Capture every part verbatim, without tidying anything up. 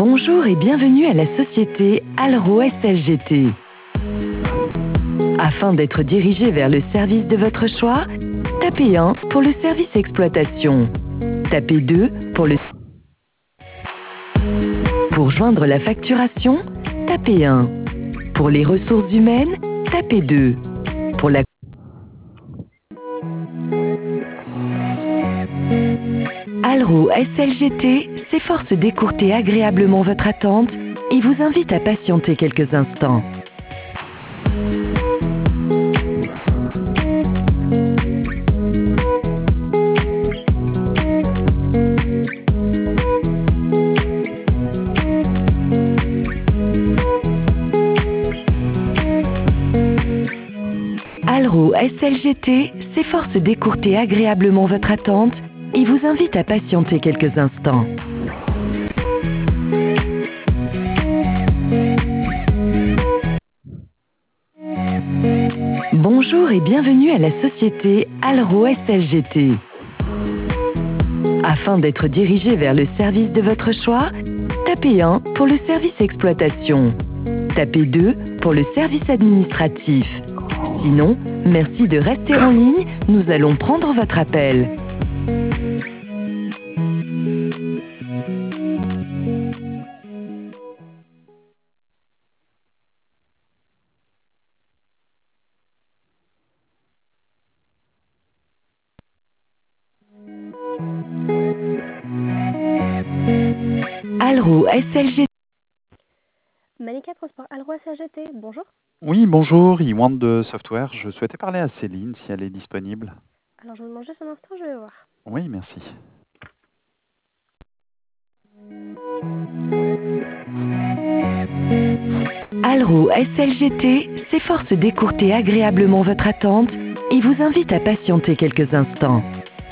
Bonjour et bienvenue à la société Alro S L G T. Afin d'être dirigé vers le service de votre choix, tapez un pour le service exploitation. Tapez deux pour le... Pour joindre la facturation, tapez un. Pour les ressources humaines, tapez deux. Pour la... Alro S L G T s'efforce d'écourter agréablement votre attente et vous invite à patienter quelques instants. Alro S L G T s'efforce d'écourter agréablement votre attente et vous invite à patienter quelques instants. Bonjour et bienvenue à la société Alro S L G T. Afin d'être dirigé vers le service de votre choix, tapez un pour le service exploitation. Tapez deux pour le service administratif. Sinon, merci de rester en ligne, nous allons prendre votre appel. Alro S L G T. Malika Transport Alro S L G T, bonjour. Oui, bonjour, Iwan de Software. Je souhaitais parler à Céline si elle est disponible. Alors je vous demande juste un instant, je vais voir. Oui, merci. Alro S L G T s'efforce d'écourter agréablement votre attente et vous invite à patienter quelques instants.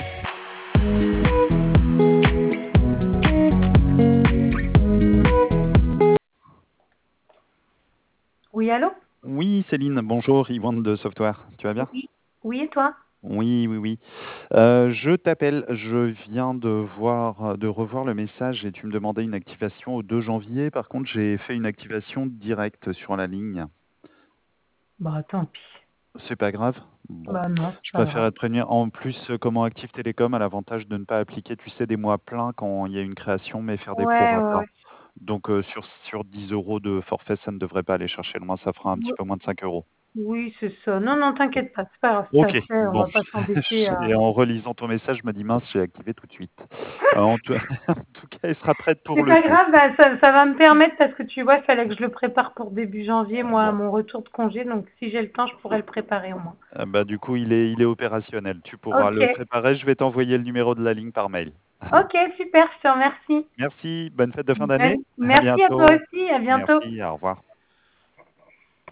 Oui, allô? Oui, Céline, bonjour, Iwan de Software. Tu vas bien? Oui. Oui, et toi? Oui, oui, oui. Euh, je t'appelle, je viens de voir, de revoir le message et tu me demandais une activation au deux janvier. Par contre, j'ai fait une activation directe sur la ligne. Bah, tant pis. C'est pas grave. Bon, Bah, non, je c'est pas préfère grave. te prévenir. En plus, euh, comment Active Télécom a l'avantage de ne pas appliquer, tu sais, des mois pleins quand il y a une création, mais faire des Ouais, ouais, prorata. ouais. Donc, euh, sur, sur dix euros de forfait, ça ne devrait pas aller chercher loin. Ça fera un petit Oui, peu moins de cinq euros. oui, c'est ça. Non, non, t'inquiète pas, c'est pas grave, ça Ok, se fait, on bon. va pas s'embêter à... Et en relisant ton message, je me dis mince, j'ai activé tout de suite. Euh, en, tout... en tout cas, elle sera prête pour C'est le pas deux. grave, bah, ça, ça va me permettre, parce que tu vois, il fallait que je le prépare pour début janvier, moi, à Bon. mon retour de congé, donc si j'ai le temps, je pourrais le préparer au moins. Euh, bah, du coup, il est, il est opérationnel. Tu pourras le Ok, préparer. Je vais t'envoyer le numéro de la ligne par mail. ok, super, je te remercie. Merci. Bonne fête de fin d'année. Bonne- À Merci à toi bientôt. aussi, à bientôt. Merci. Au revoir.